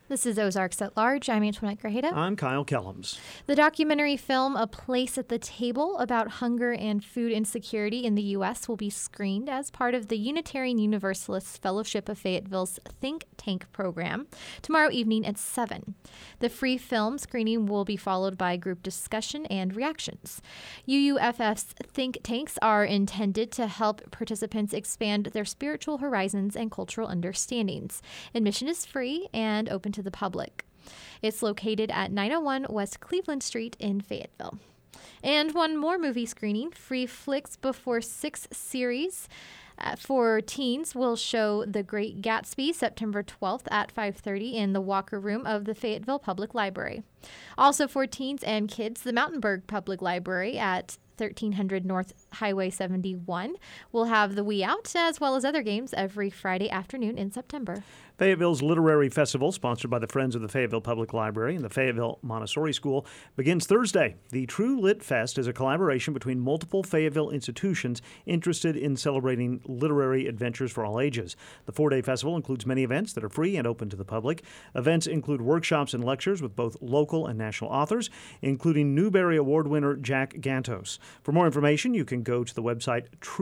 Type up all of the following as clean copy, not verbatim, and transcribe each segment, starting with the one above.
This is Ozarks at Large. I'm Antoinette Grajeda. I'm Kyle Kellums. The documentary film A Place at the Table about hunger and food insecurity in the U.S. will be screened as part of the Unitarian Universalist Fellowship of Fayetteville's Think Tank program tomorrow evening at 7. The free film screening will be followed by group discussion and reactions. UUFF's think tanks are intended to help participants expand their spiritual horizons and cultural understandings. Admission is free and open to the public. It's located at 901 West Cleveland Street in Fayetteville. And one more movie screening, Free Flicks Before Six series for teens will show The Great Gatsby September 12th at 5:30 in the Walker Room of the Fayetteville Public Library. Also for teens and kids, the Mountainburg Public Library at 1300 North Highway 71 will have The Wee Out, as well as other games every Friday afternoon in September. Fayetteville's Literary Festival, sponsored by the Friends of the Fayetteville Public Library and the Fayetteville Montessori School, begins Thursday. The True Lit Fest is a collaboration between multiple Fayetteville institutions interested in celebrating literary adventures for all ages. The four-day festival includes many events that are free and open to the public. Events include workshops and lectures with both local and national authors, including Newbery Award winner Jack Gantos. For more information, you can go to the website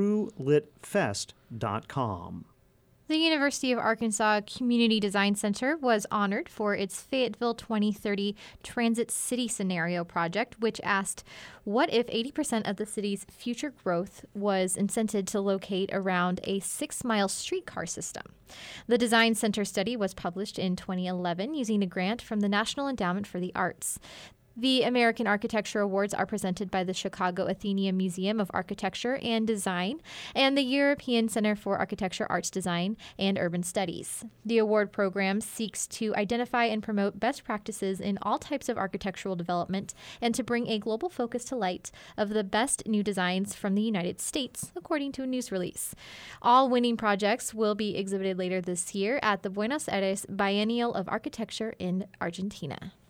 truelitfest.com. The University of Arkansas Community Design Center was honored for its Fayetteville 2030 Transit City Scenario project, which asked, what if 80% of the city's future growth was incented to locate around a 6-mile streetcar system? The Design Center study was published in 2011 using a grant from the National Endowment for the Arts. The American Architecture Awards are presented by the Chicago Atheneum Museum of Architecture and Design and the European Center for Architecture, Arts Design, and Urban Studies. The award program seeks to identify and promote best practices in all types of architectural development and to bring a global focus to light of the best new designs from the United States, according to a news release. All winning projects will be exhibited later this year at the Buenos Aires Biennial of Architecture in Argentina.